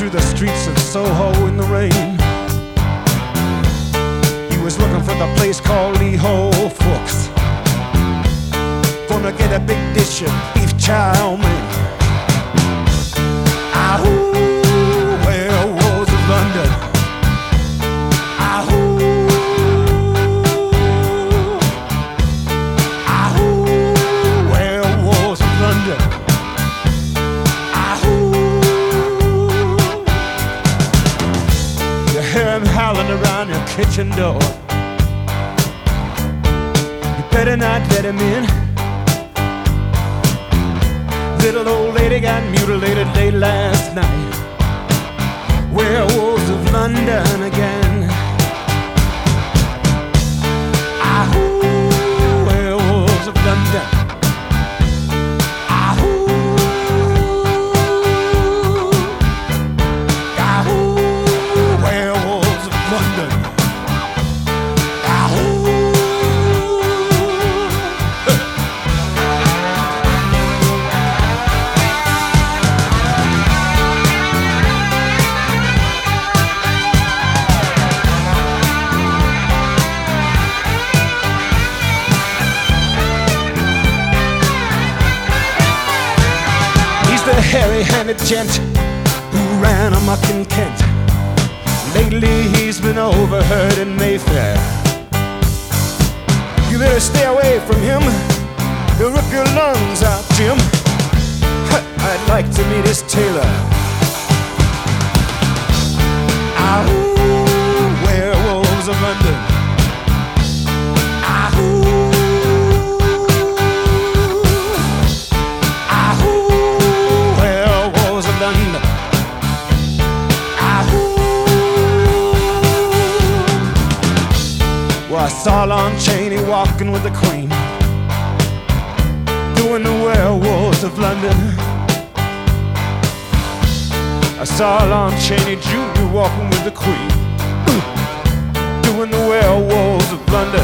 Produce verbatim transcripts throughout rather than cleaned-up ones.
through the streets of Soho in the rain. He was looking for the place called Lee Ho Fooks. Gonna get a big dish of beef chow mein. Ahoo, werewolves of London. Ahoo, ahoo, werewolves of London. Ahoo, you hear him howling around your kitchen door. You better not let him in. Little old lady got mutilated late last night. Werewolves of London again. Ahoo, werewolves of London. Ahoo, ahoo, werewolves of London. Ahoo. The hairy-handed gent who ran amok in Kent. Lately he's been overheard in Mayfair. You better stay away from him. He'll rip your lungs out, Jim. I'd like to meet his tailor. Ahoo, werewolves of London. Ahoo. Well, I saw Lon Chaney walking with the Queen, doing the werewolves of London. I saw Lon Chaney Junior walking with the Queen, doing the werewolves of London.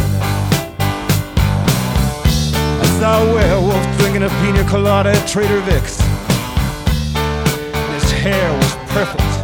I saw a werewolf drinking a pina colada at Trader Vic's, and his hair was perfect.